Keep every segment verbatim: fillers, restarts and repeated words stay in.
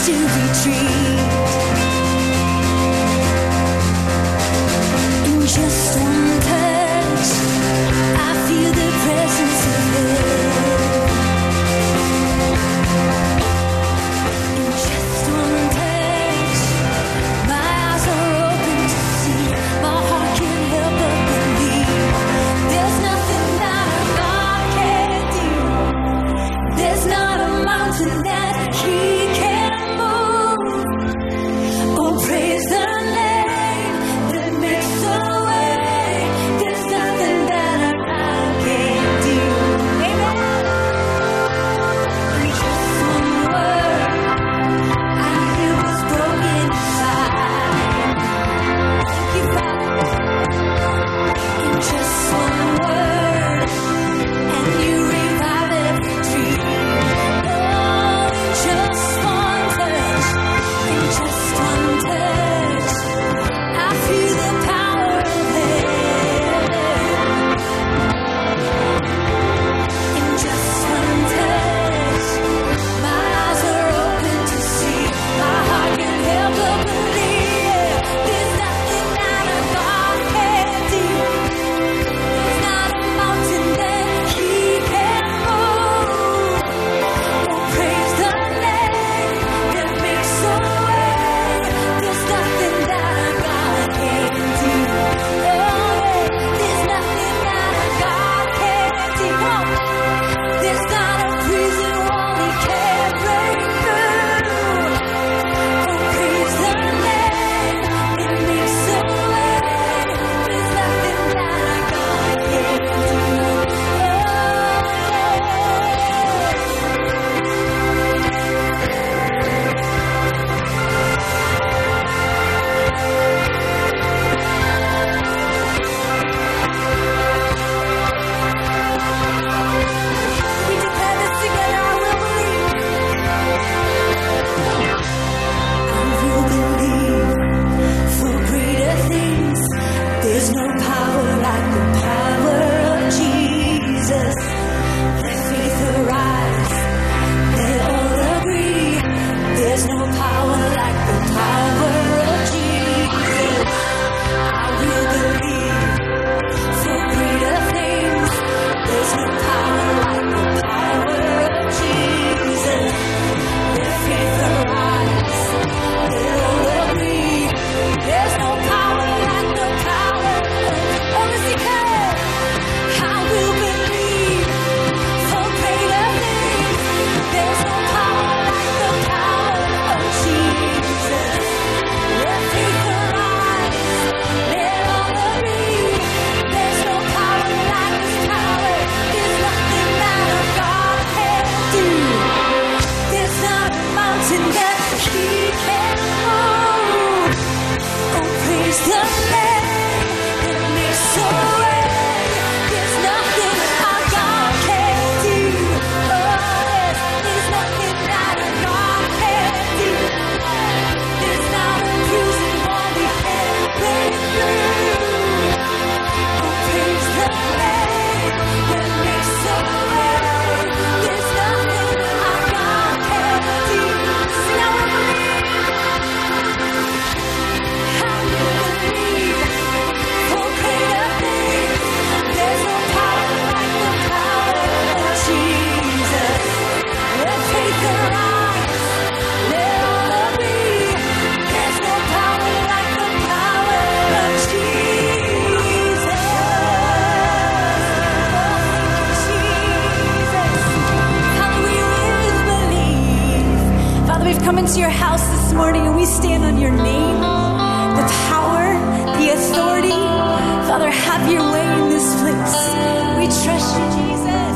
come into your house this morning and we stand on your name, the power, the authority. Father, have your way in this place. We trust you, Jesus.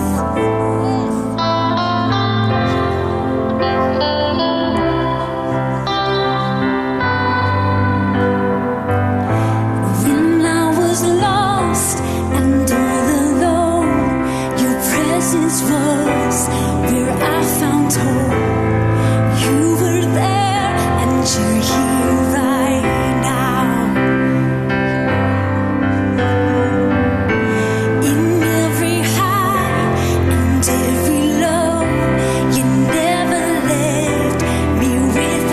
When I was lost and all alone, your presence was where I found hope. You were there and you're here right now. In every high and every low, you never left me with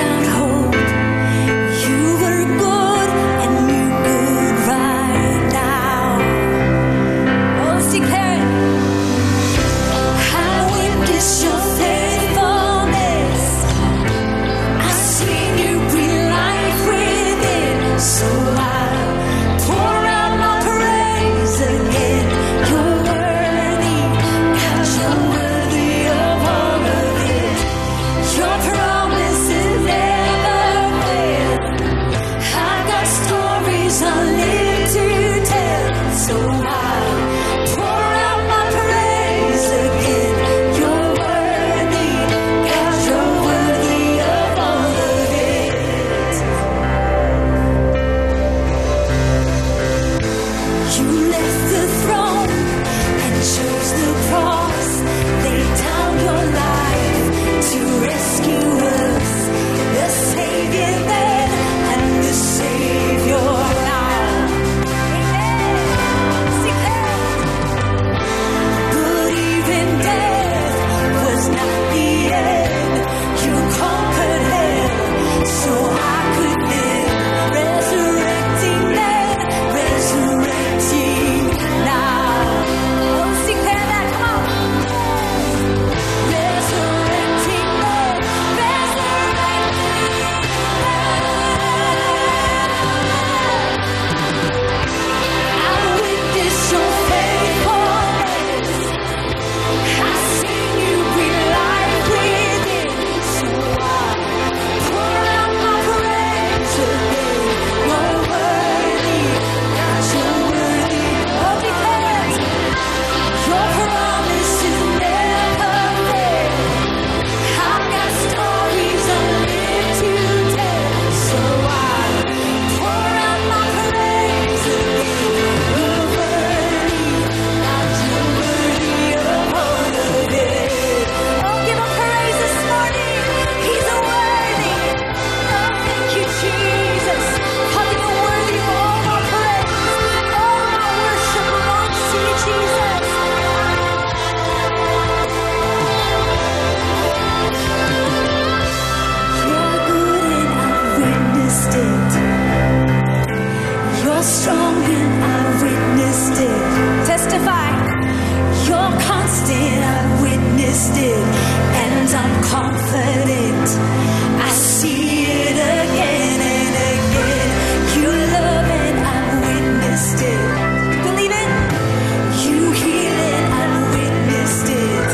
it, I've witnessed it, and I'm confident. I see it again and again. You love it, I've witnessed it. Believe it? You heal it, I've witnessed it.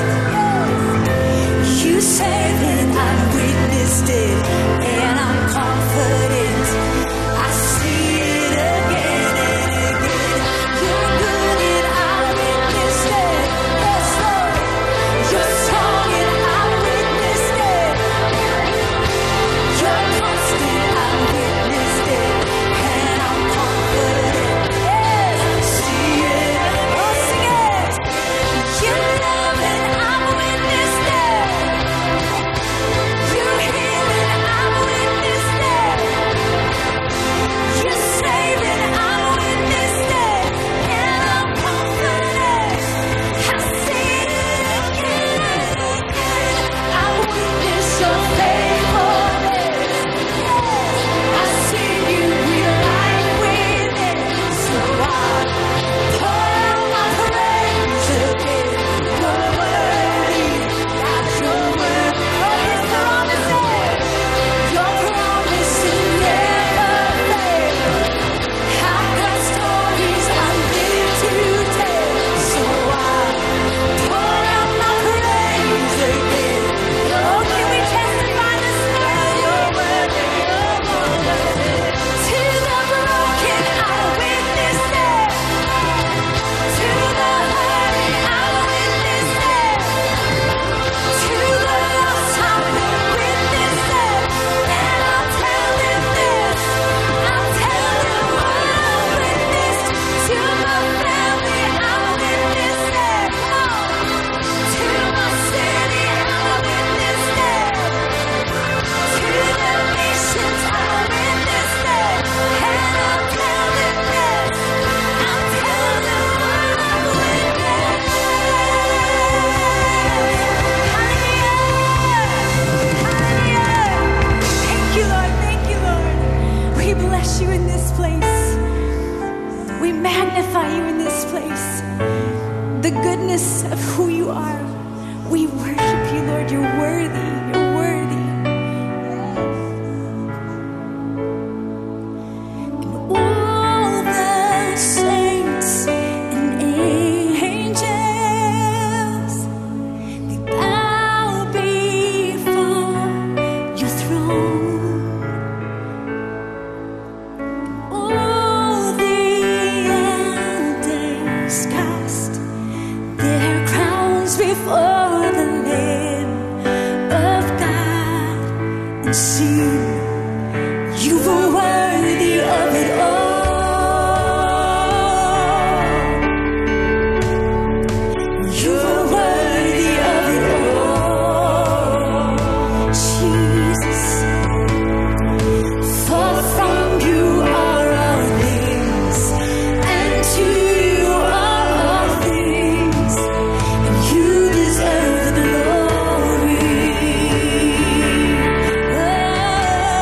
You save it, I've witnessed it, and I'm confident. I see it again and again. You're good and I've witnessed it. Yes, Lord. You're strong and I've witnessed it. You're constant, I've witnessed it, and I'm confident. Yes, see it, oh sing it. You love it, I've witnessed it. You heal it, I've witnessed it. You save it, I've witnessed it, and I'm confident. I see it again and again. I witness your faithfulness. Yes, I see you relying with it. So I pour out my praise again. You're worthy, God, you're worthy. Oh, yes, promise it. Your promises never fail. I've got stories I live to tell, so I pour out my praise again. Oh, can we testify this morning? You're worthy, you're worthy. To the broken, I witnessed it. To the hurting, I witnessed it. To the lost, I will witness it. And I'll tell them this. I'll tell them what I witnessed. To my family, I witnessed it. Come on. To my city, I witnessed it. To the nations, I witnessed it. And I'll tell them this. I'll tell them what I witnessed. Hallelujah. Thank you, Lord. Thank you, Lord. We bless you in this place. We magnify you in this place. The goodness of who you are. We worship you, Lord. You're worthy. You're worthy. And all the saints and angels, they bow before your throne. All the elders cast their crowns before the Lamb of God and sing, you were worthy of it all. You were worthy of it all, Jesus. For from you are all things, and to you are all things, and you deserve the glory. Oh,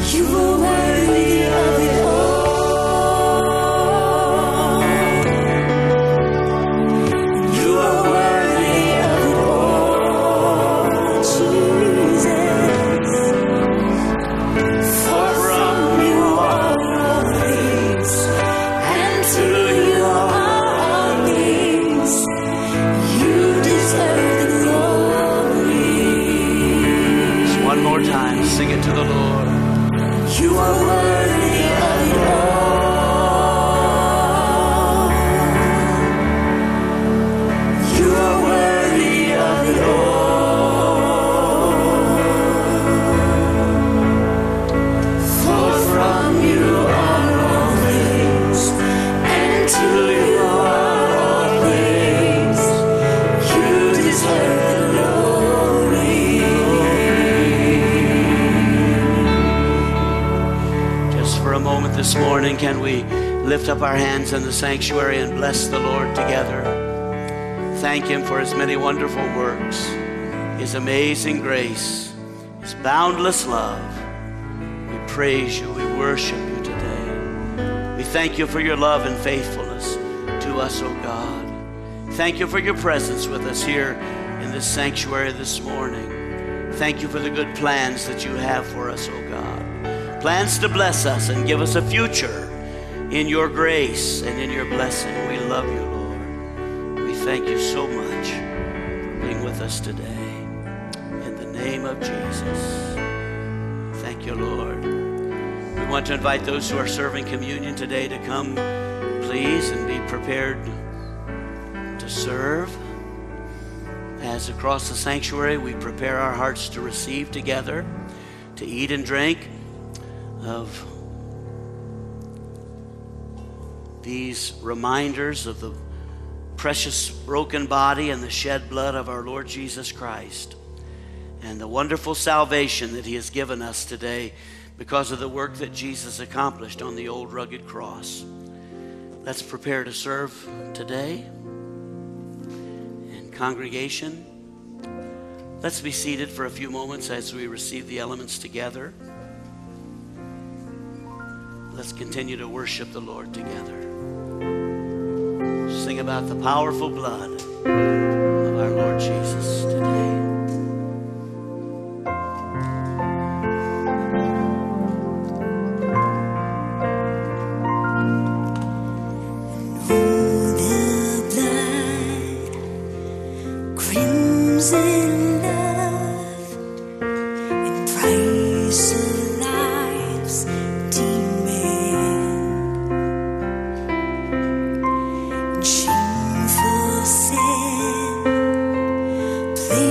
You are worthy of it all. You are worthy of it all, Jesus. For from you are all things, and to you are all things. You deserve the glory. Just one more time, sing it to the Lord. You are worthy of it all. You are worthy of it all. For from you are all things, and to you are all things. You deserve the glory. Just for a moment this morning, can we lift up our hands in the sanctuary and bless the Lord together? Thank Him for His many wonderful works, His amazing grace, His boundless love. We praise you, we worship you today. We thank you for your love and faithfulness to us, O God. Thank you for your presence with us here in this sanctuary this morning. Thank you for the good plans that you have for us, O God. Plans to bless us and give us a future in your grace and in your blessing. We love you, Lord. We thank you so much for being with us today. In the name of Jesus. Thank you, Lord. We want to invite those who are serving communion today to come, please, and be prepared to serve. As across the sanctuary, we prepare our hearts to receive together, to eat and drink of these reminders of the precious broken body and the shed blood of our Lord Jesus Christ, and the wonderful salvation that He has given us today because of the work that Jesus accomplished on the old rugged cross. Let's prepare to serve today. And congregation, let's be seated for a few moments as we receive the elements together. Let's continue to worship the Lord together. Sing about the powerful blood of our Lord Jesus today. Oh, the blood, crimson love, and price of lives demand. Shameful sin,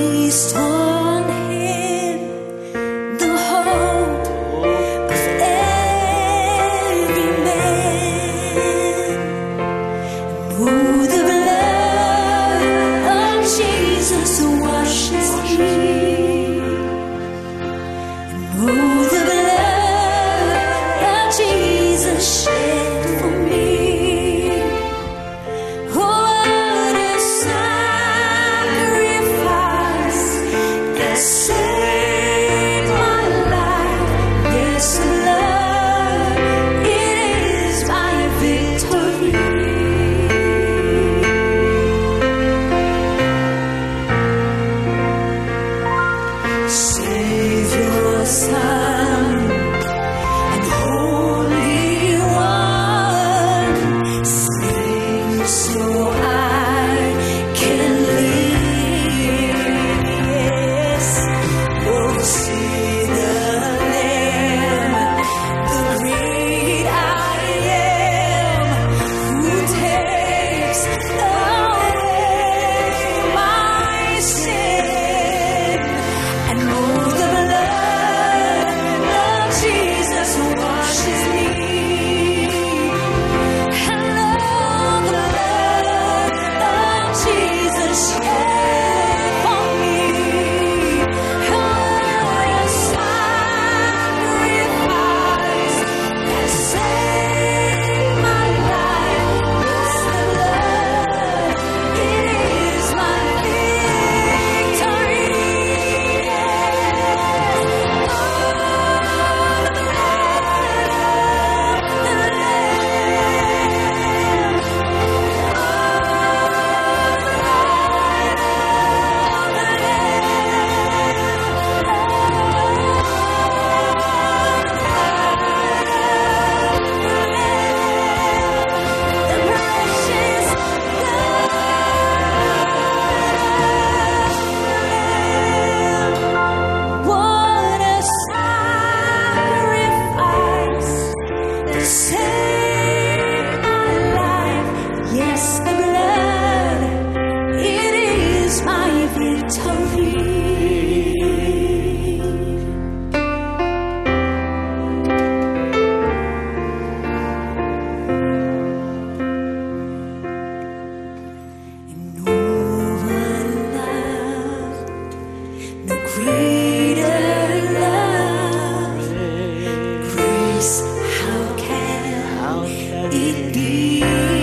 it is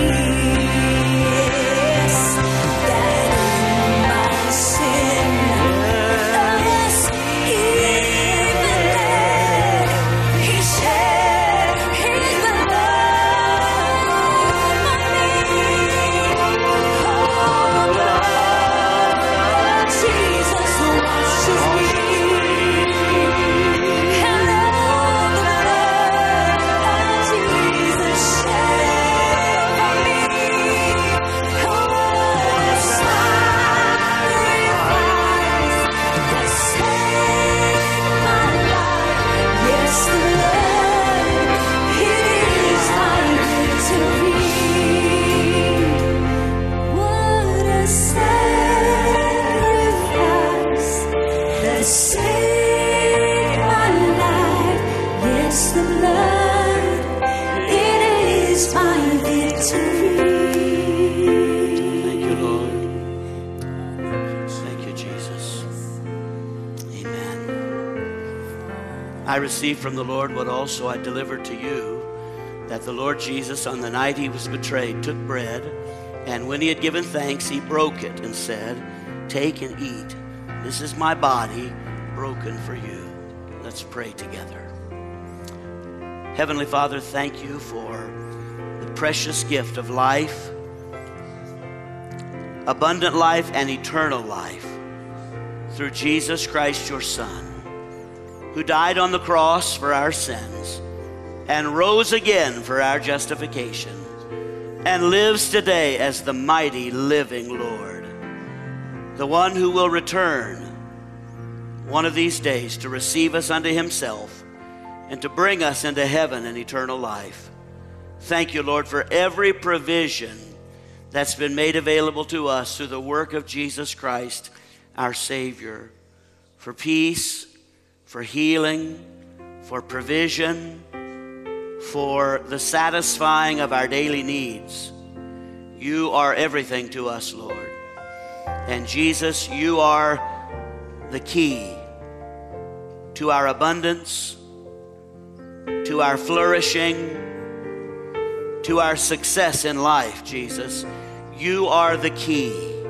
that in my sin, yes, He bled, He shed His blood for me. Oh, the blood of Jesus washes me. Hello, the blood of Jesus shed for me. Oh, the sacrifice that saved my life. Yes, the blood, it is my victory. What a sacrifice that saved my life. Yes, the blood, it is my victory. Thank you, Lord. Thank you, Jesus. Amen. I received from the Lord what also I delivered to you, that the Lord Jesus, on the night he was betrayed, took bread, and when he had given thanks, he broke it and said, "Take and eat. This is my body broken for you." Let's pray together. Heavenly Father, thank you for the precious gift of life, abundant life and eternal life through Jesus Christ, your Son, who died on the cross for our sins and rose again for our justification and lives today as the mighty living Lord, the one who will return one of these days to receive us unto himself and to bring us into heaven and eternal life. Thank you, Lord, for every provision that's been made available to us through the work of Jesus Christ, our Savior, for peace, for healing, for provision, for the satisfying of our daily needs. You are everything to us, Lord. And Jesus, you are the key to our abundance, to our flourishing, to our success in life, Jesus. You are the key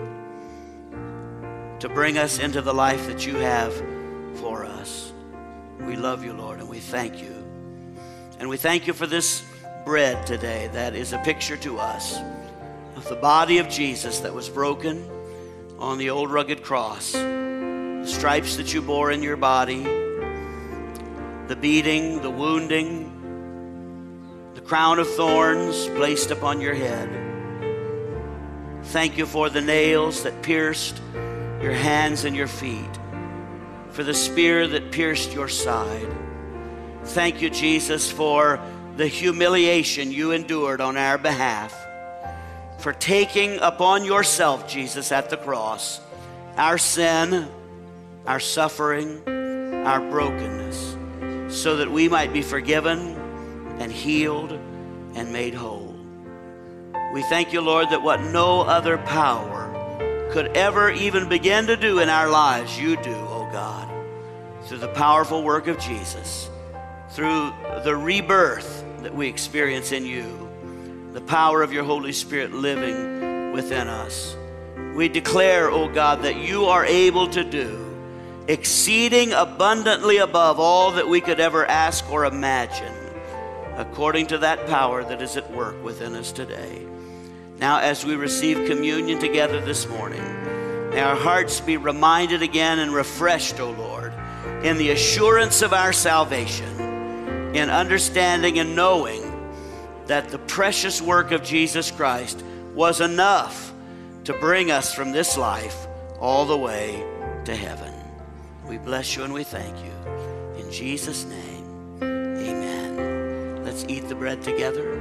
to bring us into the life that you have for us. We love you, Lord, and we thank you. And we thank you for this bread today that is a picture to us of the body of Jesus that was broken on the old rugged cross, the stripes that you bore in your body, the beating, the wounding, the crown of thorns placed upon your head. Thank you for the nails that pierced your hands and your feet, for the spear that pierced your side. Thank you, Jesus, for the humiliation you endured on our behalf, for taking upon yourself, Jesus, at the cross, our sin, our suffering, our brokenness, so that we might be forgiven and healed and made whole. We thank you, Lord, that what no other power could ever even begin to do in our lives, you do, oh God, through the powerful work of Jesus, through the rebirth that we experience in you, the power of your Holy Spirit living within us. We declare, oh God, that you are able to do exceeding abundantly above all that we could ever ask or imagine, according to that power that is at work within us today. Now, as we receive communion together this morning, may our hearts be reminded again and refreshed, O Lord, in the assurance of our salvation, in understanding and knowing that the precious work of Jesus Christ was enough to bring us from this life all the way to heaven. We bless you and we thank you. In Jesus' name, amen. Let's eat the bread together.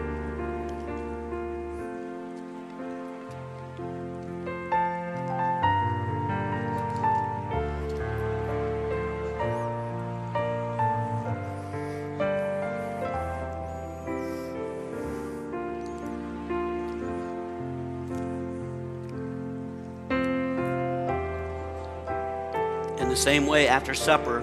In the same way, after supper,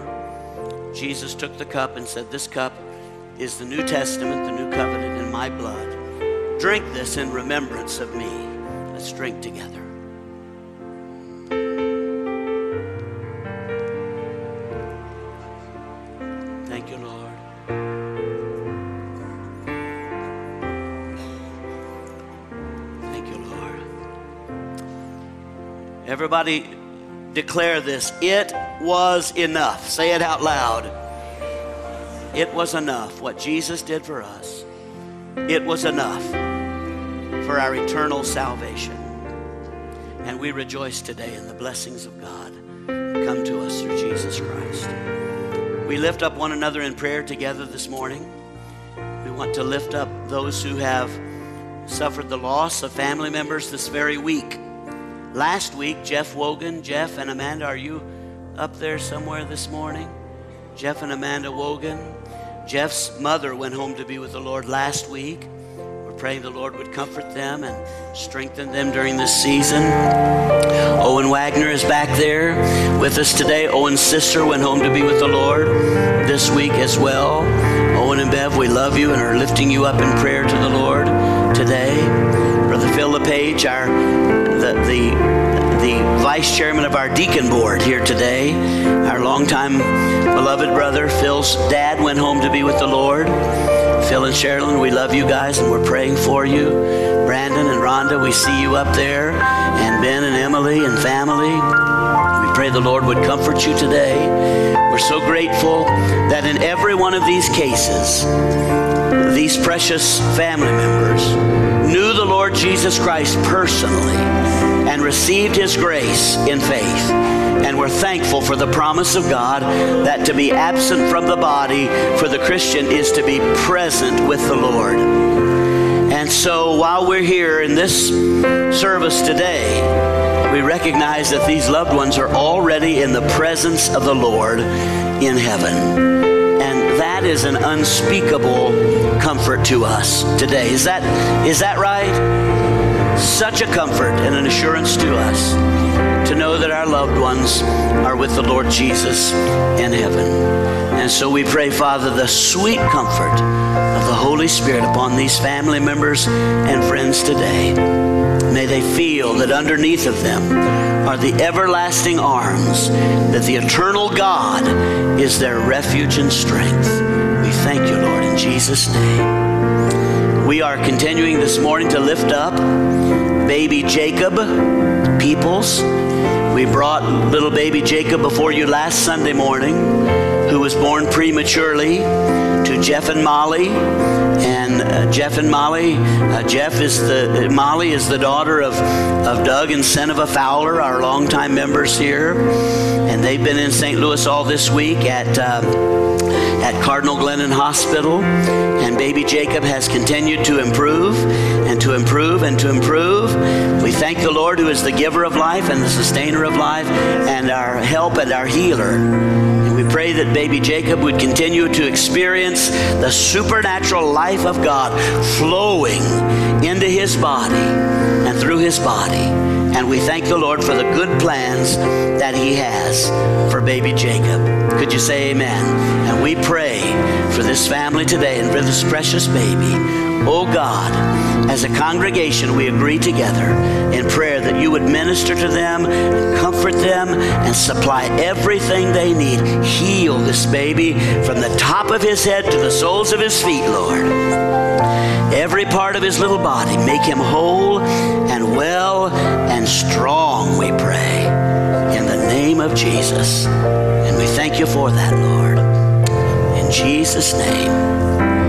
Jesus took the cup and said, "This cup is the New Testament, the new covenant in my blood. Drink this in remembrance of me. Let's drink together. Thank you, Lord. Thank you, Lord. Everybody declare this. It was enough. Say it out loud. It was enough. What Jesus did for us. It was enough for our eternal salvation. And we rejoice today in the blessings of God come to us through Jesus Christ. We lift up one another in prayer together this morning. We want to lift up those who have suffered the loss of family members this very week. Last week, Jeff Wogan, Jeff and Amanda, are you up there somewhere this morning? Jeff and Amanda Wogan. Jeff's mother went home to be with the Lord last week. We're praying the Lord would comfort them and strengthen them during this season. Owen Wagner is back there with us today. Owen's sister went home to be with the Lord this week as well. Owen and Bev, we love you and are lifting you up in prayer to the Lord today. Brother Phil LePage, our the the the vice chairman of our deacon board here today, our longtime beloved brother Phil's dad went home to be with the Lord. Phil and Sherilyn, we love you guys and we're praying for you. Brandon and Rhonda, we see you up there, and Ben and Emily and family. We pray the Lord would comfort you today. We're so grateful that in every one of these cases, these precious family members knew the Lord Jesus Christ personally and received his grace in faith. And we're thankful for the promise of God that to be absent from the body for the Christian is to be present with the Lord. And so while we're here in this service today, we recognize that these loved ones are already in the presence of the Lord in heaven. And that is an unspeakable comfort to us today. Is that, is that right? Such a comfort and an assurance to us to know that our loved ones are with the Lord Jesus in heaven. And so we pray, Father, the sweet comfort of the Holy Spirit upon these family members and friends today. May they feel that underneath of them are the everlasting arms, that the eternal God is their refuge and strength. We thank you, Lord, in Jesus' name. We are continuing this morning to lift up baby Jacob Peoples. We brought little baby Jacob before you last Sunday morning, who was born prematurely to Jeff and Molly. And uh, Jeff and Molly, uh, Jeff is the, Molly is the daughter of, of Doug and Seneva Fowler, our longtime members here. And they've been in Saint Louis all this week at uh, at Cardinal Glennon Hospital, and baby Jacob has continued to improve and to improve and to improve. We thank the Lord, who is the giver of life and the sustainer of life and our help and our healer. And we pray that baby Jacob would continue to experience the supernatural life of God flowing into his body and through his body. And we thank the Lord for the good plans that he has for baby Jacob. Could you say amen? And we pray for this family today and for this precious baby. Oh God, as a congregation, we agree together in prayer that you would minister to them and comfort them and supply everything they need. Heal this baby from the top of his head to the soles of his feet, Lord. Every part of his little body, make him whole and well and strong, we pray, in the name of Jesus. And we thank you for that, Lord. In Jesus' name.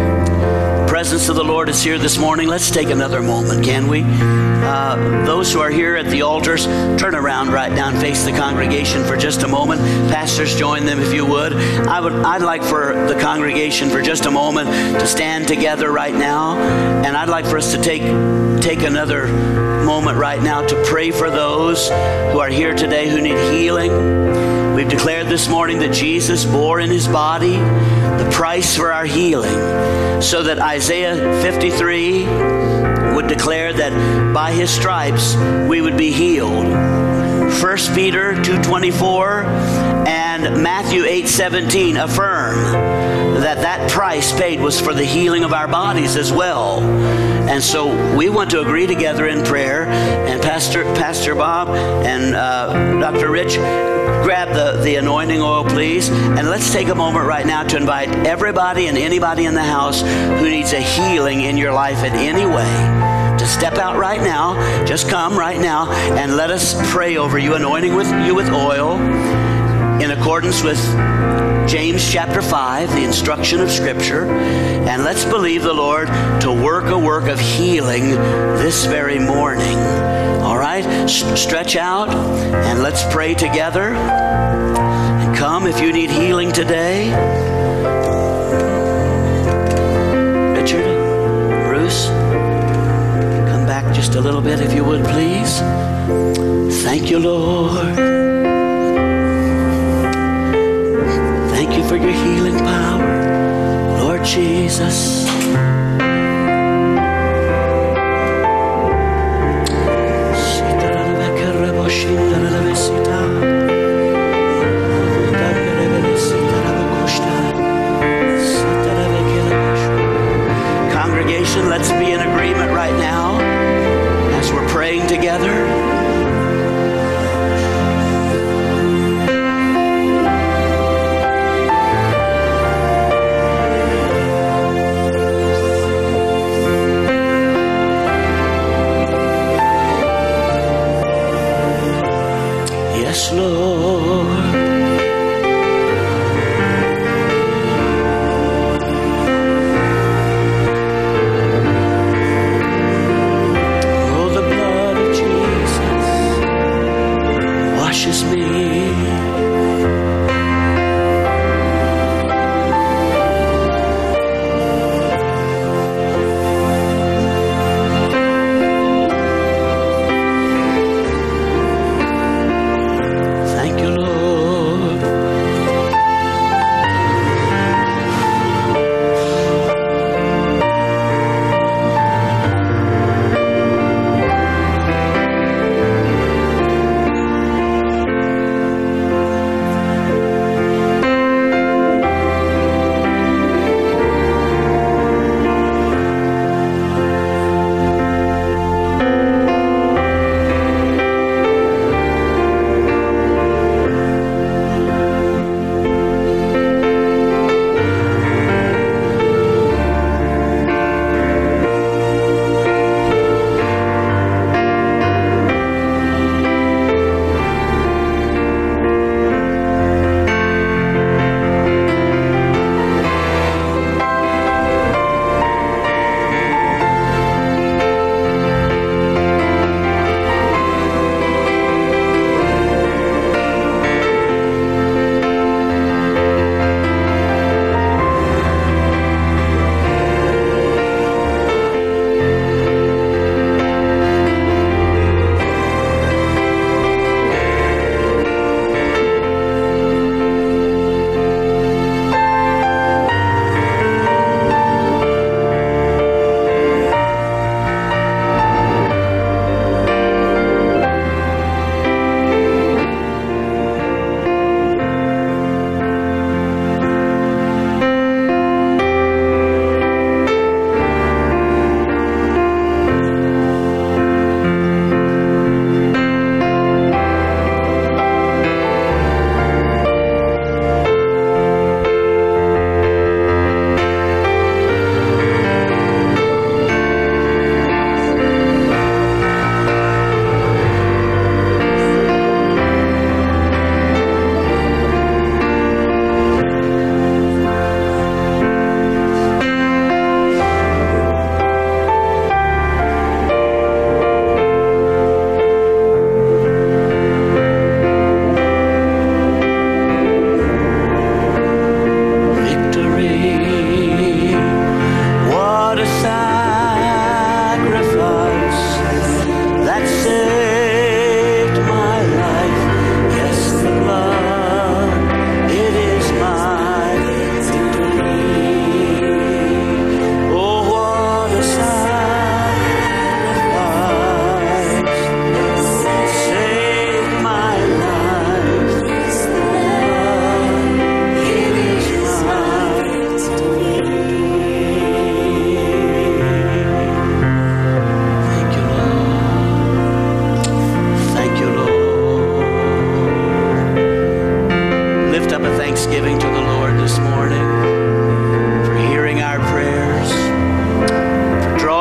The presence of the Lord is here this morning. Let's take another moment, can we? Uh, those who are here at the altars, turn around right now and face the congregation for just a moment. Pastors, join them if you would. I would, I'd like for the congregation for just a moment to stand together right now. And I'd like for us to take, take another moment right now to pray for those who are here today who need healing. We've declared this morning that Jesus bore in his body the price for our healing, so that Isaiah fifty-three would declare that by his stripes we would be healed. First Peter two twenty-four and Matthew eight seventeen affirm that that price paid was for the healing of our bodies as well. And so we want to agree together in prayer. And Pastor Pastor Bob and uh, Doctor Rich, grab the, the anointing oil, please. And let's take a moment right now to invite everybody and anybody in the house who needs a healing in your life in any way to step out right now. Just come right now and let us pray over you, anointing with you with oil in accordance with James chapter five, the instruction of Scripture. And let's believe the Lord to work a work of healing this very morning. All right? S- stretch out and let's pray together. And come if you need healing today. Richard, Bruce, come back just a little bit if you would, please. Thank you, Lord. Thank you for your healing power, Lord Jesus. Congregation, let's be in agreement right now as we're praying together. Yes, Lord. Oh, the blood of Jesus.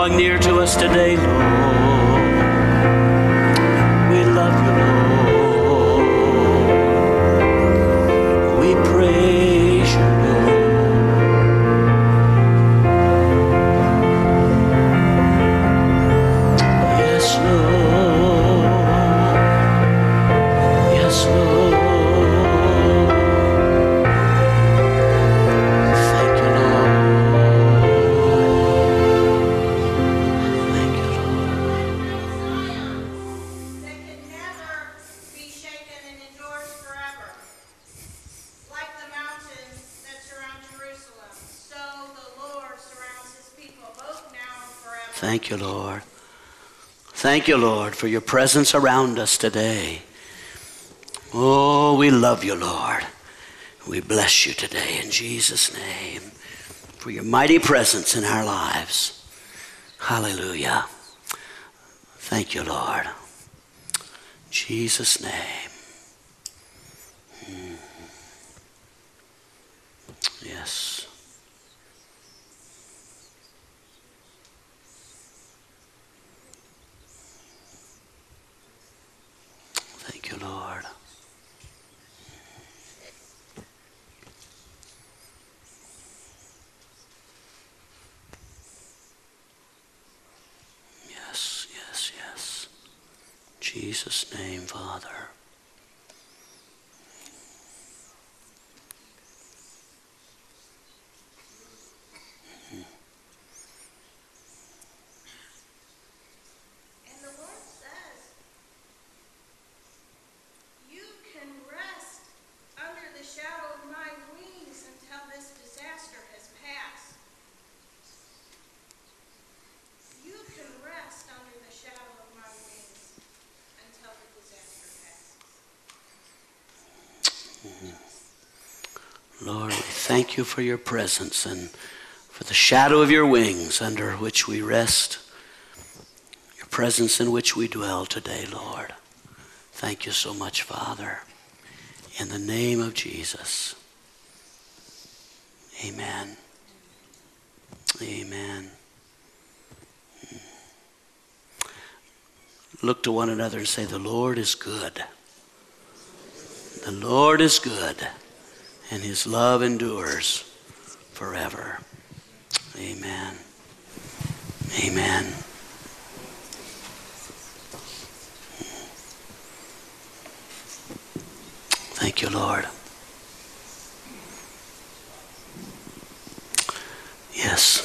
drawing near to us today, Lord. We love you, Lord. We praise you, Lord. Yes, Lord. Yes, Lord. Thank you, Lord. Thank you, Lord. That can never be shaken and endures forever. Like the mountains that surround Jerusalem, so the Lord surrounds his people, both now and forever. Thank you, Lord. Thank you, Lord, for your presence around us today. Oh, we love you, Lord. We bless you today in Jesus' name for your mighty presence in our lives. Hallelujah. Thank you, Lord. In Jesus' name. Mm. Yes. Thank you, Lord. Yes, yes, yes. In Jesus' name, Father. And the Lord says, you can rest under the shadow of my wings until this disaster has passed. You can rest under the shadow of my wings until the disaster passes. Lord, we thank you for your presence and for the shadow of your wings under which we rest, your presence in which we dwell today, Lord. Thank you so much, Father. In the name of Jesus. Amen. Amen. Look to one another and say, the Lord is good. The Lord is good, and his love endures forever. Amen. Amen. Thank you, Lord. Yes.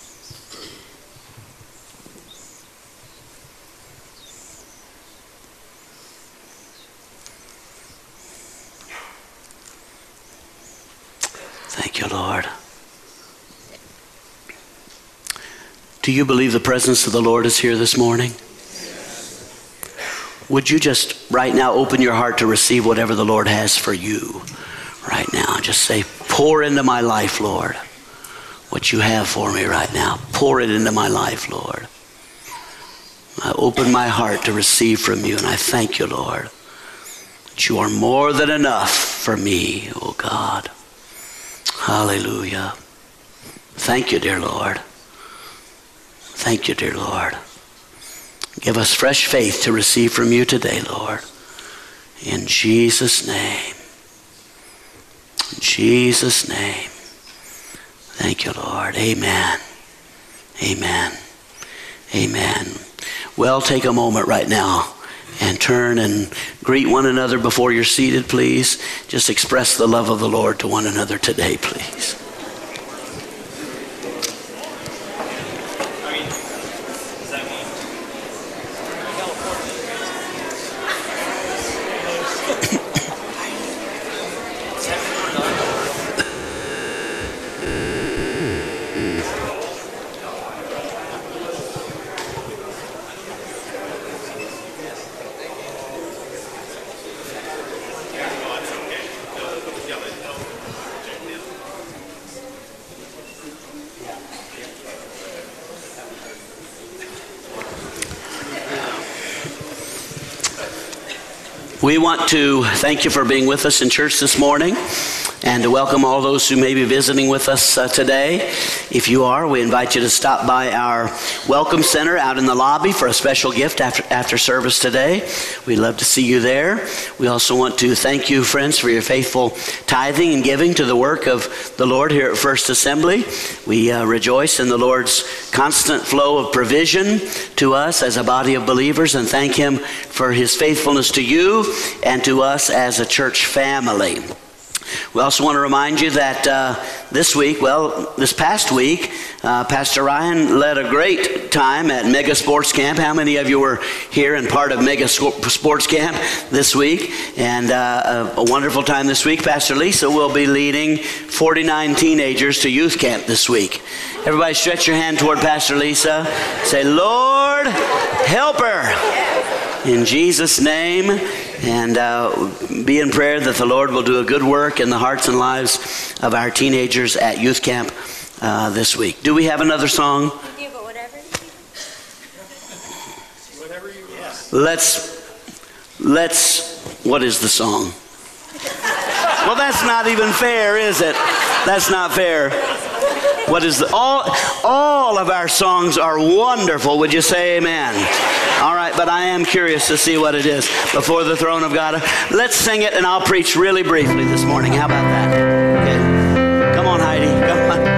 Thank you, Lord. Do you believe the presence of the Lord is here this morning? Would you just right now open your heart to receive whatever the Lord has for you right now? Just say, pour into my life, Lord, what you have for me right now. Pour it into my life, Lord. I open my heart to receive from you, and I thank you, Lord, that you are more than enough for me, oh God. Hallelujah. Thank you, dear Lord. Thank you, dear Lord. Give us fresh faith to receive from you today, Lord. In Jesus' name. In Jesus' name. Thank you, Lord. Amen. Amen. Amen. Well, take a moment right now and turn and greet one another before you're seated, please. Just express the love of the Lord to one another today, please. We want to thank you for being with us in church this morning. and to welcome all those who may be visiting with us uh, today. If you are, we invite you to stop by our Welcome Center out in the lobby for a special gift after, after service today. We'd love to see you there. We also want to thank you, friends, for your faithful tithing and giving to the work of the Lord here at First Assembly. We uh, rejoice in the Lord's constant flow of provision to us as a body of believers, and thank Him for His faithfulness to you and to us as a church family. We also want to remind you that uh, this week, well, this past week, uh, Pastor Ryan led a great time at Mega Sports Camp. How many of you were here and part of Mega Sports Camp this week? And uh, a, a wonderful time this week. Pastor Lisa will be leading forty-nine teenagers to youth camp this week. Everybody stretch your hand toward Pastor Lisa. Say, Lord, help her. In Jesus' name. And uh, be in prayer that the Lord will do a good work in the hearts and lives of our teenagers at youth camp uh, this week. Do we have another song? Whatever you want. Let's, let's, what is the song? Well, that's not even fair, is it? That's not fair. What is the, all, all of our songs are wonderful. Would you say amen? All right, but I am curious to see what it is before the throne of God. Let's sing it, and I'll preach really briefly this morning. How about that? Okay. Come on, Heidi. Come on.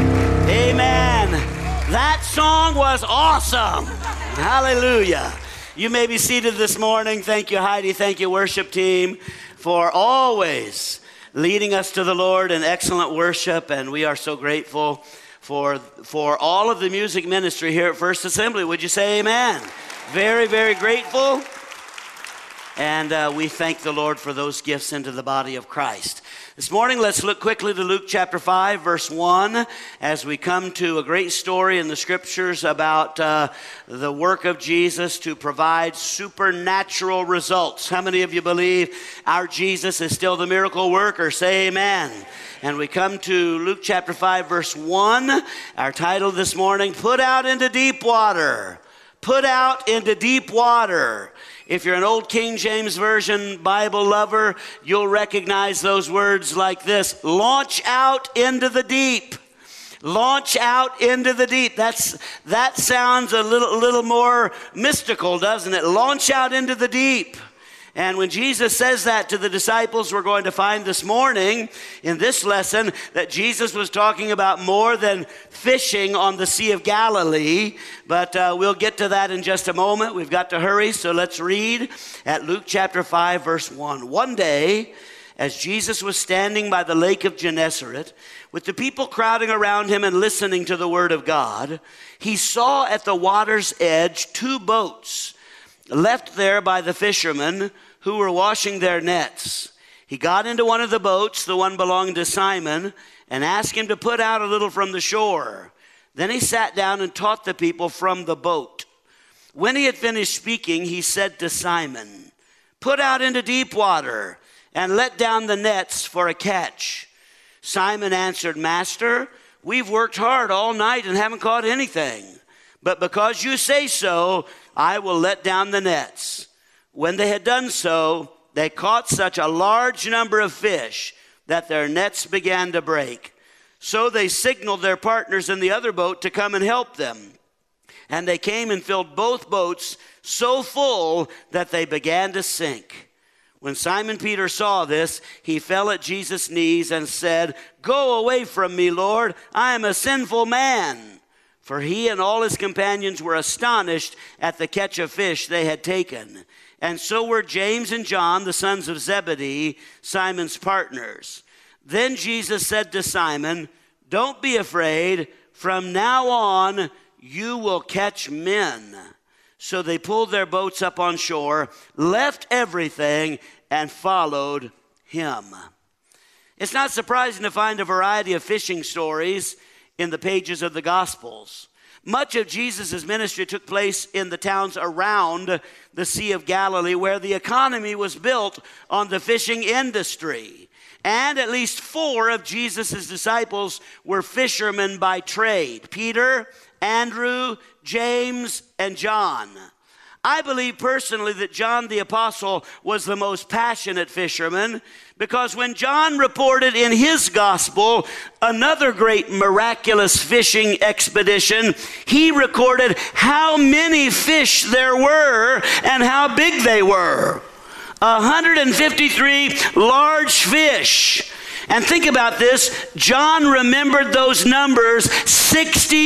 Awesome. Hallelujah. You may be seated this morning. Thank you, Heidi. Thank you, worship team, for always leading us to the Lord in excellent worship. And we are so grateful for, for all of the music ministry here at First Assembly. Would you say amen? Very, very grateful. And uh, we thank the Lord for those gifts into the body of Christ. This morning, let's look quickly to Luke chapter five, verse one, as we come to a great story in the scriptures about uh, the work of Jesus to provide supernatural results. How many of you believe our Jesus is still the miracle worker? Say amen. And we come to Luke chapter five, verse one. Our title this morning, Put Out into Deep Water. Put out into deep water. If you're an old King James Version Bible lover, you'll recognize those words like this: launch out into the deep. Launch out into the deep. That's, that sounds a little, little more mystical, doesn't it? Launch out into the deep. And when Jesus says that to the disciples, we're going to find this morning in this lesson that Jesus was talking about more than fishing on the Sea of Galilee. But uh, we'll get to that in just a moment. We've got to hurry, so let's read at Luke chapter five, verse one. One day, as Jesus was standing by the lake of Gennesaret, with the people crowding around him and listening to the word of God, he saw at the water's edge two boats left there by the fishermen who were washing their nets. He got into one of the boats, the one belonging to Simon, and asked him to put out a little from the shore. Then he sat down and taught the people from the boat. When he had finished speaking, he said to Simon, "Put out into deep water and let down the nets for a catch." Simon answered, "Master, we've worked hard all night and haven't caught anything. But because you say so, I will let down the nets." When they had done so, they caught such a large number of fish that their nets began to break. So they signaled their partners in the other boat to come and help them. And they came and filled both boats so full that they began to sink. When Simon Peter saw this, he fell at Jesus' knees and said, "Go away from me, Lord, I am a sinful man." For he and all his companions were astonished at the catch of fish they had taken. And so were James and John, the sons of Zebedee, Simon's partners. Then Jesus said to Simon, "Don't be afraid. From now on, you will catch men." So they pulled their boats up on shore, left everything, and followed him. It's not surprising to find a variety of fishing stories in the pages of the Gospels. Much of Jesus' ministry took place in the towns around the Sea of Galilee, where the economy was built on the fishing industry. And at least four of Jesus' disciples were fishermen by trade: Peter, Andrew, James, and John. I believe personally that John the Apostle was the most passionate fisherman, because when John reported in his gospel another great miraculous fishing expedition, he recorded how many fish there were and how big they were. one hundred fifty-three large fish. And think about this, John remembered those numbers sixty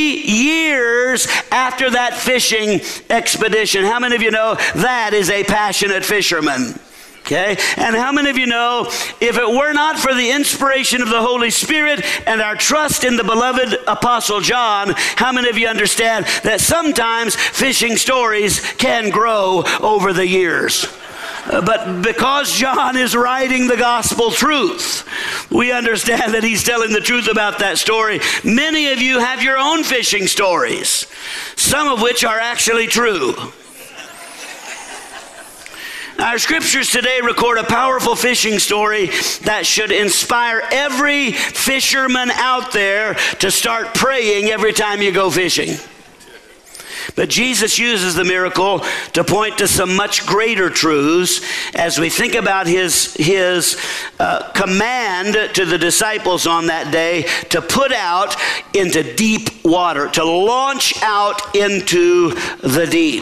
years after that fishing expedition. How many of you know that is a passionate fisherman? Okay, and how many of you know, if it were not for the inspiration of the Holy Spirit and our trust in the beloved Apostle John, how many of you understand that sometimes fishing stories can grow over the years? But because John is writing the gospel truth, we understand that he's telling the truth about that story. Many of you have your own fishing stories, some of which are actually true. Our scriptures today record a powerful fishing story that should inspire every fisherman out there to start praying every time you go fishing. But Jesus uses the miracle to point to some much greater truths as we think about his, his uh, command to the disciples on that day to put out into deep water, to launch out into the deep.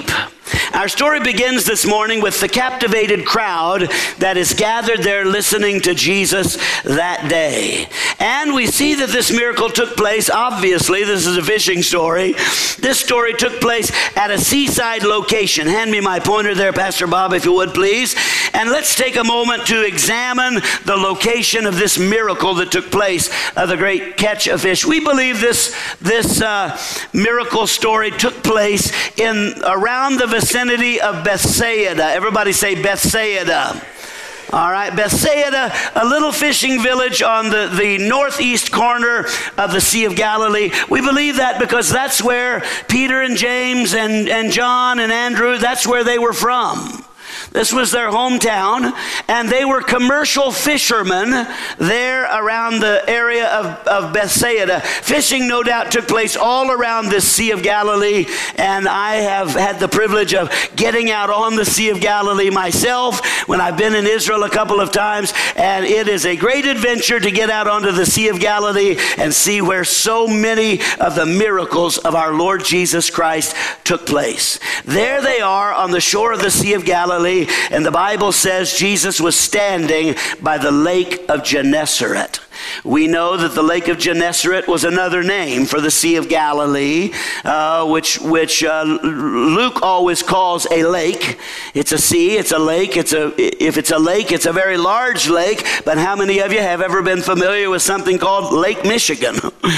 Our story begins this morning with the captivated crowd that is gathered there listening to Jesus that day. And we see that this miracle took place, obviously, this is a fishing story. This story took place at a seaside location. Hand me my pointer there, Pastor Bob, if you would, please. And let's take a moment to examine the location of this miracle that took place, uh, the great catch of fish. We believe this, this uh, miracle story took place in around the vicinity of Bethsaida. Everybody say Bethsaida. All right, Bethsaida, a little fishing village on the, the northeast corner of the Sea of Galilee. We believe that because that's where Peter and James and, and John and Andrew, that's where they were from. This was their hometown, and they were commercial fishermen there around the area of, of Bethsaida. Fishing, no doubt, took place all around this Sea of Galilee, and I have had the privilege of getting out on the Sea of Galilee myself when I've been in Israel a couple of times, and it is a great adventure to get out onto the Sea of Galilee and see where so many of the miracles of our Lord Jesus Christ took place. There they are on the shore of the Sea of Galilee, and the Bible says Jesus was standing by the lake of Gennesaret. We know that the lake of Gennesaret was another name for the Sea of Galilee, uh, which which uh, Luke always calls a lake. It's a sea, it's a lake. It's a if it's a lake, it's a very large lake. But how many of you have ever been familiar with something called Lake Michigan?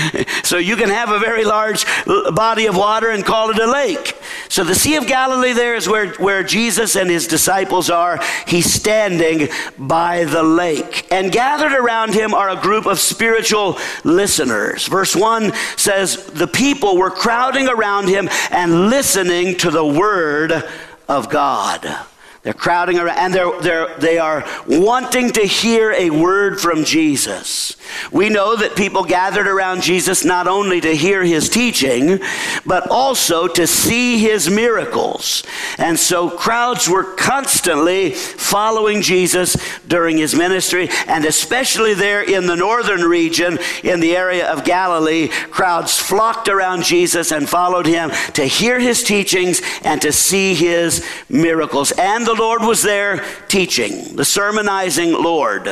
So you can have a very large body of water and call it a lake. So the Sea of Galilee there is where, where Jesus and his disciples are. He's standing by the lake. And gathered around him are a group of spiritual listeners. Verse one says, the people were crowding around him and listening to the word of God. They're crowding around, and they're, they're, they are wanting to hear a word from Jesus. We know that people gathered around Jesus not only to hear his teaching, but also to see his miracles. And so crowds were constantly following Jesus during his ministry, and especially there in the northern region, in the area of Galilee, crowds flocked around Jesus and followed him to hear his teachings and to see his miracles. And the Lord was there teaching, the sermonizing Lord.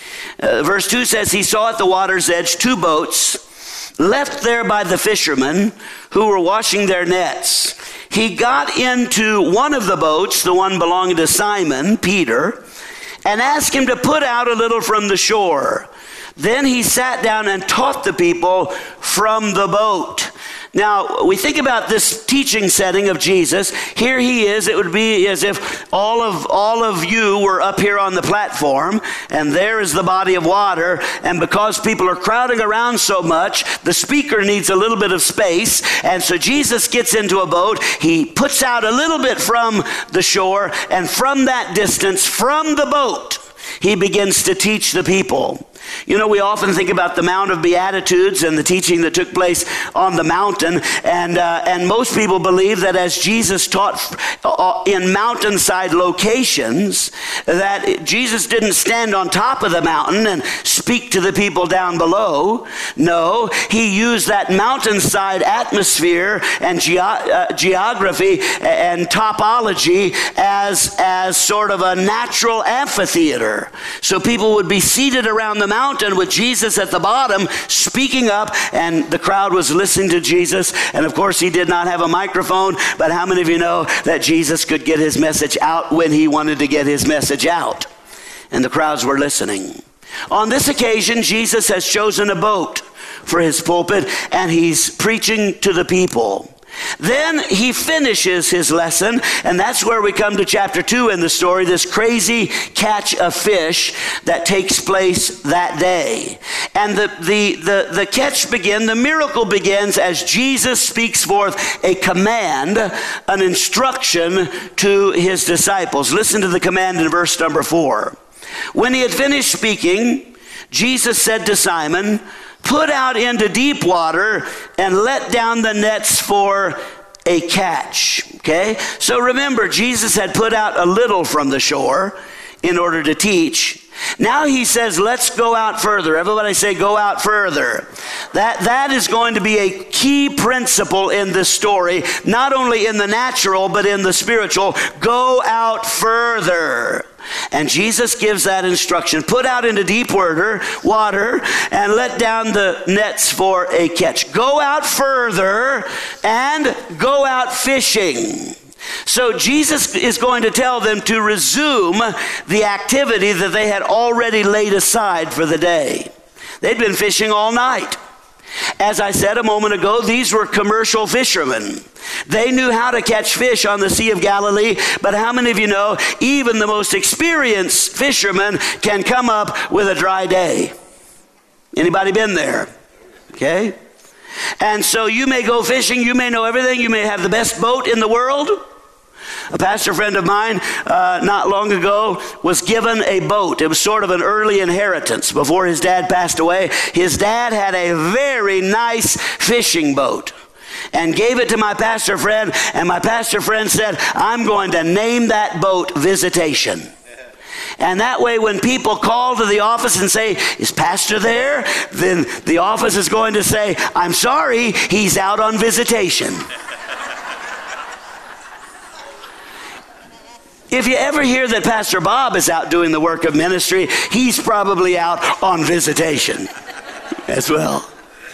Uh, verse two says, he saw at the water's edge two boats left there by the fishermen who were washing their nets. He got into one of the boats, the one belonging to Simon, Peter, and asked him to put out a little from the shore. Then he sat down and taught the people from the boat. Now, we think about this teaching setting of Jesus. Here he is. It would be as if all of all of you were up here on the platform, and there is the body of water. And because people are crowding around so much, the speaker needs a little bit of space. And so Jesus gets into a boat. He puts out a little bit from the shore, and from that distance, from the boat, he begins to teach the people. You know, we often think about the Mount of Beatitudes and the teaching that took place on the mountain, and uh, and most people believe that as Jesus taught uh, in mountainside locations, that Jesus didn't stand on top of the mountain and speak to the people down below. No, he used that mountainside atmosphere and ge- uh, geography and topology as, as sort of a natural amphitheater. So people would be seated around the mountain with Jesus at the bottom speaking up, and the crowd was listening to Jesus. And of course he did not have a microphone, but how many of you know that Jesus could get his message out when he wanted to get his message out? And the crowds were listening. On this occasion, Jesus has chosen a boat for his pulpit, and he's preaching to the people. Then he finishes his lesson, and that's where we come to chapter two in the story, this crazy catch of fish that takes place that day. And the, the, the, the catch begins, the miracle begins as Jesus speaks forth a command, an instruction to his disciples. Listen to the command in verse number four. When he had finished speaking, Jesus said to Simon, "Put out into deep water and let down the nets for a catch." Okay? So remember, Jesus had put out a little from the shore in order to teach. Now he says, let's go out further. Everybody say, go out further. That, that is going to be a key principle in this story, not only in the natural, but in the spiritual. Go out further. And Jesus gives that instruction. Put out into deep water, water and let down the nets for a catch. Go out further and go out fishing. So Jesus is going to tell them to resume the activity that they had already laid aside for the day. They'd been fishing all night. As I said a moment ago, these were commercial fishermen. They knew how to catch fish on the Sea of Galilee, but how many of you know even the most experienced fisherman can come up with a dry day? Anybody been there? Okay? And so you may go fishing, you may know everything, you may have the best boat in the world. A pastor friend of mine uh, not long ago was given a boat. It was sort of an early inheritance before his dad passed away. His dad had a very nice fishing boat and gave it to my pastor friend, and my pastor friend said, I'm going to name that boat Visitation. And that way when people call to the office and say, is Pastor there? Then the office is going to say, I'm sorry, he's out on visitation. If you ever hear that Pastor Bob is out doing the work of ministry, he's probably out on visitation as well.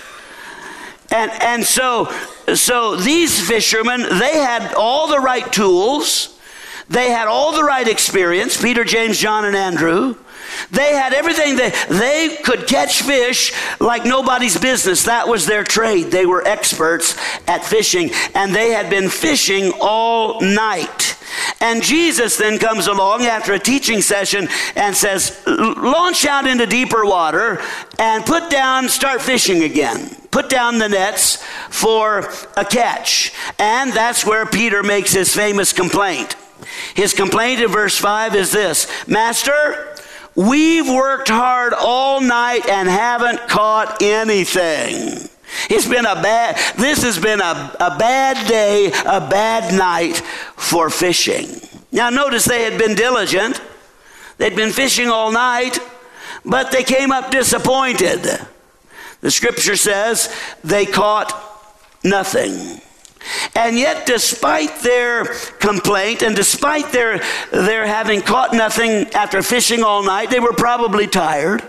And and so so these fishermen, they had all the right tools. They had all the right experience, Peter, James, John, and Andrew. They had everything. They, they could catch fish like nobody's business. That was their trade. They were experts at fishing, and they had been fishing all night. And Jesus then comes along after a teaching session and says, launch out into deeper water and put down, start fishing again. Put down the nets for a catch. And that's where Peter makes his famous complaint. His complaint in verse five is this: Master, we've worked hard all night and haven't caught anything. It's been a bad, this has been a, a bad day, a bad night for fishing. Now notice they had been diligent. They'd been fishing all night, but they came up disappointed. The scripture says they caught nothing. And yet, despite their complaint and despite their, their having caught nothing after fishing all night, they were probably tired.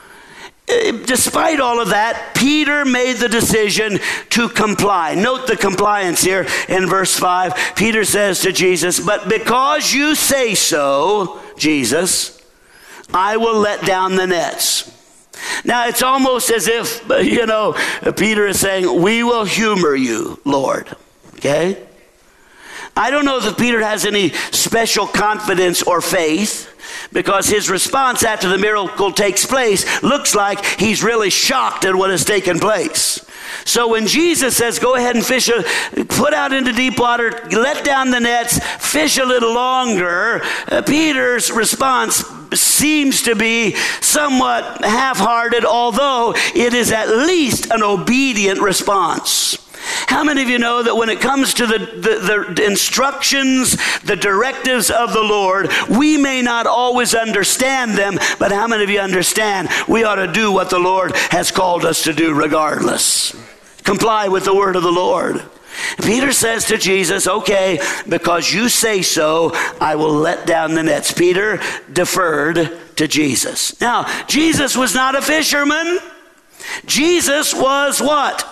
Despite all of that, Peter made the decision to comply. Note the compliance here in verse five. Peter says to Jesus, but because you say so, Jesus, I will let down the nets. Now, it's almost as if, you know, Peter is saying, we will humor you, Lord. Okay? I don't know that Peter has any special confidence or faith, because his response after the miracle takes place looks like he's really shocked at what has taken place. So when Jesus says, go ahead and fish, a, put out into deep water, let down the nets, fish a little longer, uh, Peter's response seems to be somewhat half-hearted, although it is at least an obedient response. How many of you know that when it comes to the, the, the instructions, the directives of the Lord, we may not always understand them, but how many of you understand we ought to do what the Lord has called us to do regardless? Comply with the word of the Lord. Peter says to Jesus, okay, because you say so, I will let down the nets. Peter deferred to Jesus. Now, Jesus was not a fisherman. Jesus was what?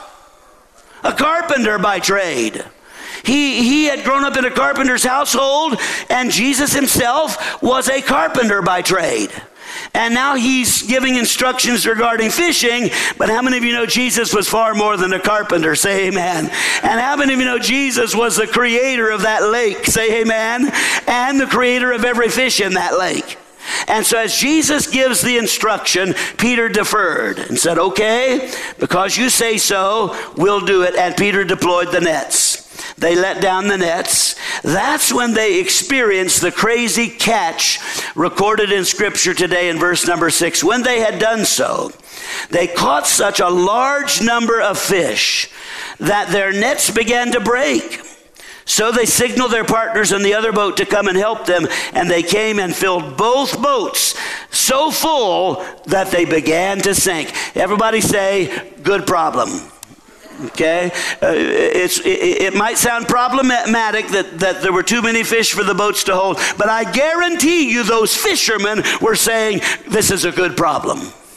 A carpenter by trade. He, he had grown up in a carpenter's household, and Jesus himself was a carpenter by trade. And now he's giving instructions regarding fishing, but how many of you know Jesus was far more than a carpenter? Say amen. And how many of you know Jesus was the creator of that lake? Say amen. And the creator of every fish in that lake. And so as Jesus gives the instruction, Peter deferred and said, okay, because you say so, we'll do it. And Peter deployed the nets. They let down the nets. That's when they experienced the crazy catch recorded in Scripture today in verse number six. When they had done so, they caught such a large number of fish that their nets began to break. So they signaled their partners in the other boat to come and help them, and they came and filled both boats so full that they began to sink. Everybody say, good problem. Okay, uh, it's, it, it might sound problematic that, that there were too many fish for the boats to hold, but I guarantee you those fishermen were saying, this is a good problem.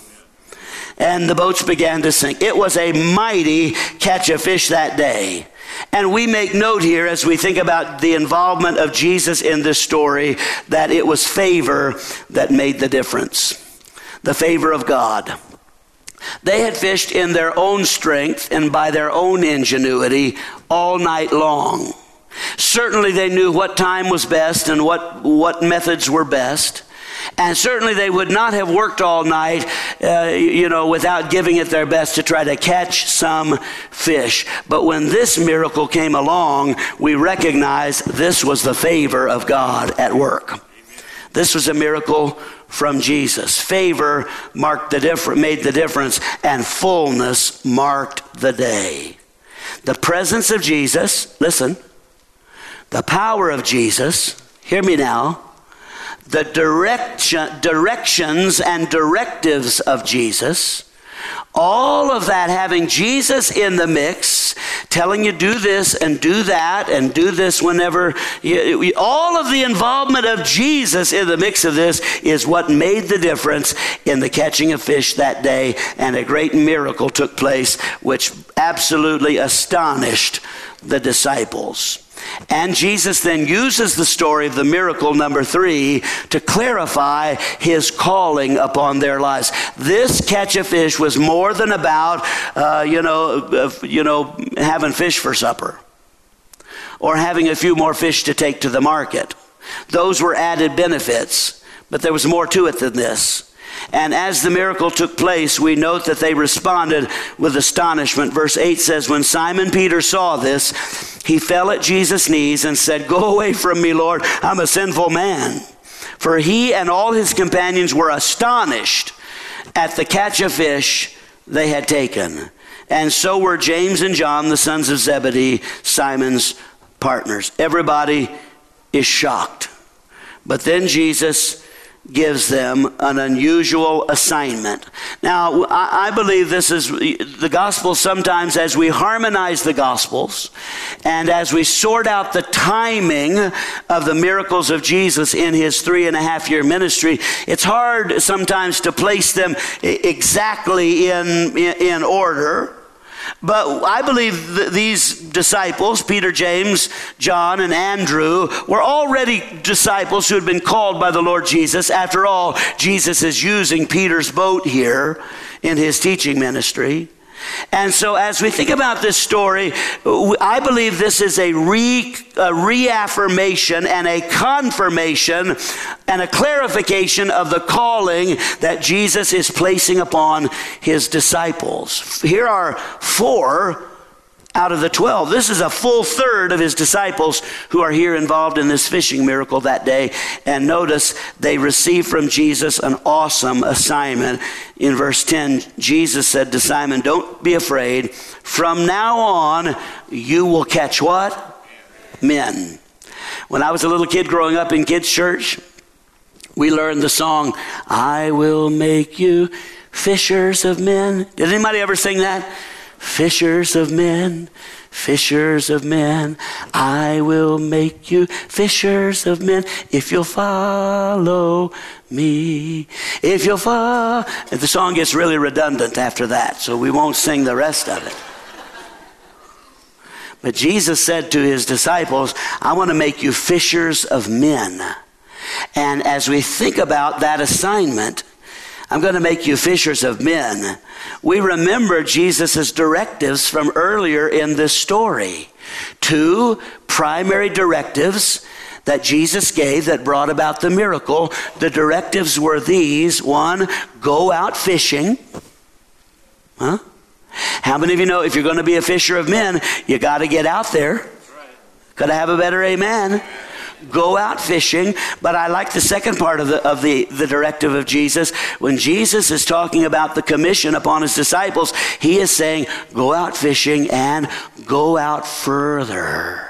And the boats began to sink. It was a mighty catch of fish that day. And we make note here as we think about the involvement of Jesus in this story that it was favor that made the difference. The favor of God. They had fished in their own strength and by their own ingenuity all night long. Certainly they knew what time was best and what, what methods were best. And certainly they would not have worked all night, uh, you know, without giving it their best to try to catch some fish. But when this miracle came along, we recognize this was the favor of God at work. This was a miracle from Jesus. Favor marked the difference, made the difference, and fullness marked the day. The presence of Jesus, listen, the power of Jesus, hear me now, the direction, directions and directives of Jesus, all of that having Jesus in the mix, telling you do this and do that and do this whenever, you, all of the involvement of Jesus in the mix of this is what made the difference in the catching of fish that day, and a great miracle took place which absolutely astonished the disciples. And Jesus then uses the story of the miracle number three to clarify his calling upon their lives. This catch of fish was more than about, uh, you know, uh, you know, having fish for supper or having a few more fish to take to the market. Those were added benefits, but there was more to it than this. And as the miracle took place, we note that they responded with astonishment. Verse eight says, when Simon Peter saw this, he fell at Jesus' knees and said, go away from me, Lord, I'm a sinful man. For he and all his companions were astonished at the catch of fish they had taken. And so were James and John, the sons of Zebedee, Simon's partners. Everybody is shocked. But then Jesus gives them an unusual assignment. Now, I, I believe this is the gospel. Sometimes as we harmonize the gospels and as we sort out the timing of the miracles of Jesus in his three and a half year ministry, it's hard sometimes to place them exactly in, in order. But I believe that these disciples, Peter, James, John, and Andrew, were already disciples who had been called by the Lord Jesus. After all, Jesus is using Peter's boat here in his teaching ministry. And so as we think about this story, I believe this is a, re, a reaffirmation and a confirmation and a clarification of the calling that Jesus is placing upon his disciples. Here are four out of the twelve. This is a full third of his disciples who are here involved in this fishing miracle that day. And notice they received from Jesus an awesome assignment. In verse ten, Jesus said to Simon, don't be afraid. From now on, you will catch what? Men. When I was a little kid growing up in kids' church, we learned the song, I will make you fishers of men. Did anybody ever sing that? Fishers of men, fishers of men, I will make you fishers of men if you'll follow me. If you'll follow. And the song gets really redundant after that, so we won't sing the rest of it. But Jesus said to his disciples, I want to make you fishers of men. And as we think about that assignment, I'm going to make you fishers of men. We remember Jesus' directives from earlier in this story. Two primary directives that Jesus gave that brought about the miracle. The directives were these. One, go out fishing. Huh? How many of you know if you're going to be a fisher of men, you got to get out there? Got to have a better amen. Go out fishing. But I like the second part of the of the, the directive of Jesus. When Jesus is talking about the commission upon his disciples, he is saying, go out fishing and go out further.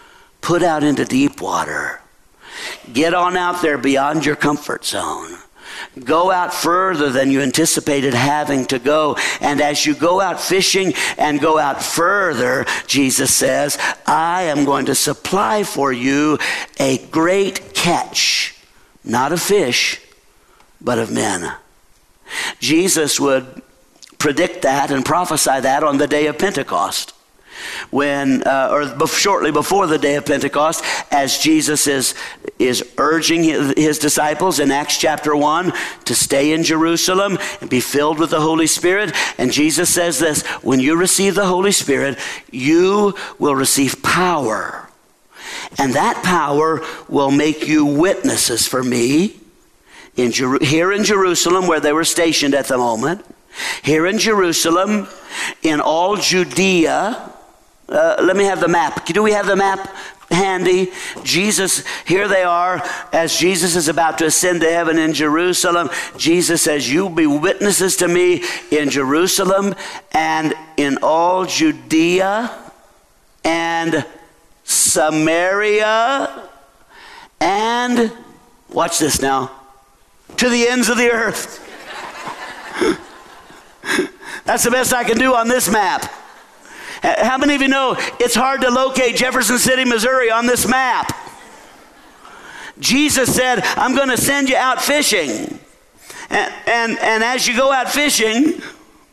Put out into deep water. Get on out there beyond your comfort zone. Go out further than you anticipated having to go. And as you go out fishing and go out further, Jesus says, I am going to supply for you a great catch, not of fish, but of men. Jesus would predict that and prophesy that on the day of Pentecost. When, uh, or shortly before the day of Pentecost, as Jesus is, is urging his, his disciples in Acts chapter one to stay in Jerusalem and be filled with the Holy Spirit. And Jesus says this, when you receive the Holy Spirit, you will receive power. And that power will make you witnesses for me in Jer- here in Jerusalem, where they were stationed at the moment. Here in Jerusalem, in all Judea. Uh, let me have the map. Do we have the map handy? Jesus, here they are, as Jesus is about to ascend to heaven in Jerusalem. Jesus says, you'll be witnesses to me in Jerusalem and in all Judea and Samaria and, watch this now, to the ends of the earth. That's the best I can do on this map. How many of you know it's hard to locate Jefferson City, Missouri on this map? Jesus said, I'm going to send you out fishing. And, and, and as you go out fishing,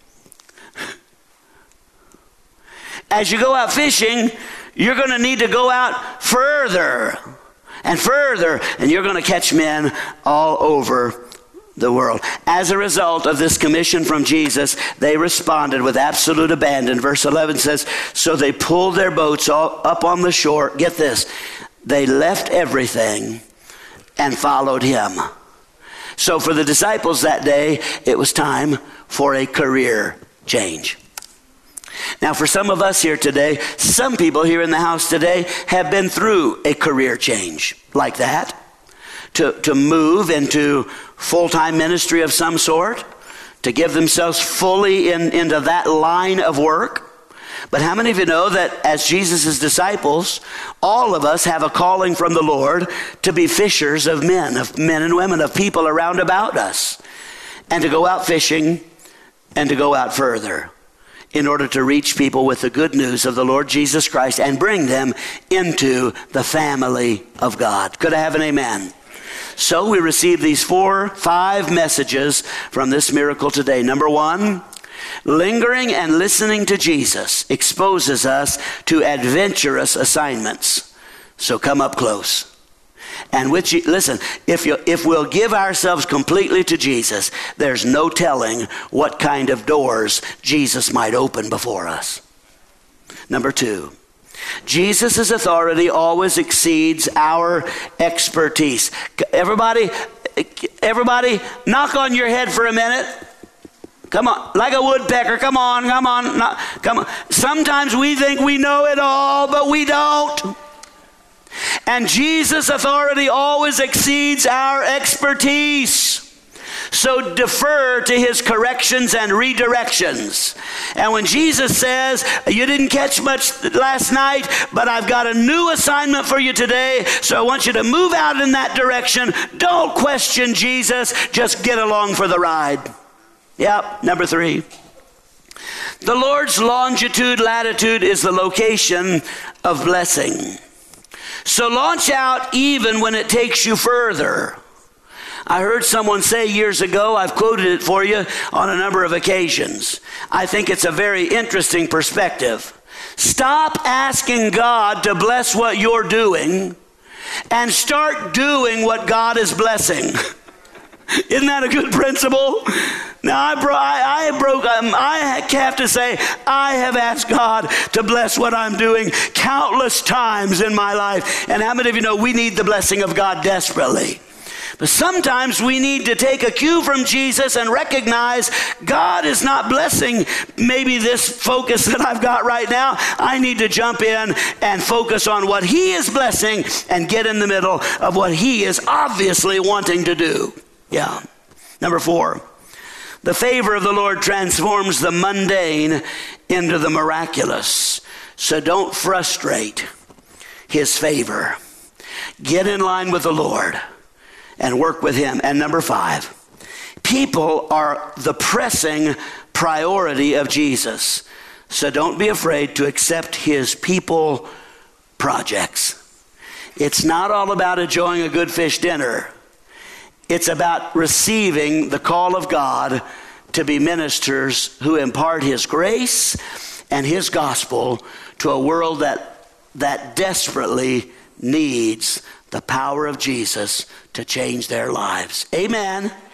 as you go out fishing, you're going to need to go out further and further, and you're going to catch men all over the world. As a result of this commission from Jesus, they responded with absolute abandon. Verse eleven says, so they pulled their boats all up on the shore. Get this. They left everything and followed him. So for the disciples that day, it was time for a career change. Now for some of us here today, some people here in the house today have been through a career change like that. To, to move into full-time ministry of some sort, to give themselves fully in, into that line of work. But how many of you know that as Jesus' disciples, all of us have a calling from the Lord to be fishers of men, of men and women, of people around about us, and to go out fishing and to go out further in order to reach people with the good news of the Lord Jesus Christ and bring them into the family of God. Could I have an amen? So we receive these four, five messages from this miracle today. Number one, lingering and listening to Jesus exposes us to adventurous assignments. So come up close. And with you, listen, if you if we'll give ourselves completely to Jesus, there's no telling what kind of doors Jesus might open before us. Number two, Jesus' authority always exceeds our expertise. Everybody, everybody, knock on your head for a minute. Come on, like a woodpecker. Come on, come on, not, come on. Sometimes we think we know it all, but we don't. And Jesus' authority always exceeds our expertise. So defer to his corrections and redirections. And when Jesus says, you didn't catch much last night, but I've got a new assignment for you today, so I want you to move out in that direction. Don't question Jesus. Just get along for the ride. Yep, number three. The Lord's longitude, latitude is the location of blessing. So launch out even when it takes you further. I heard someone say years ago, I've quoted it for you on a number of occasions. I think it's a very interesting perspective. Stop asking God to bless what you're doing and start doing what God is blessing. Isn't that a good principle? Now, I, bro- I, I broke, um, I have to say, I have asked God to bless what I'm doing countless times in my life. And how many of you know we need the blessing of God desperately? But sometimes we need to take a cue from Jesus and recognize God is not blessing maybe this focus that I've got right now. I need to jump in and focus on what he is blessing and get in the middle of what he is obviously wanting to do. Yeah. Number four, the favor of the Lord transforms the mundane into the miraculous. So don't frustrate his favor. Get in line with the Lord and work with him. And number five, People are the pressing priority of Jesus. So don't be afraid to accept his people projects. It's not all about enjoying a good fish dinner. It's about receiving the call of God to be ministers who impart his grace and his gospel to a world that, that desperately needs the power of Jesus to change their lives. Amen.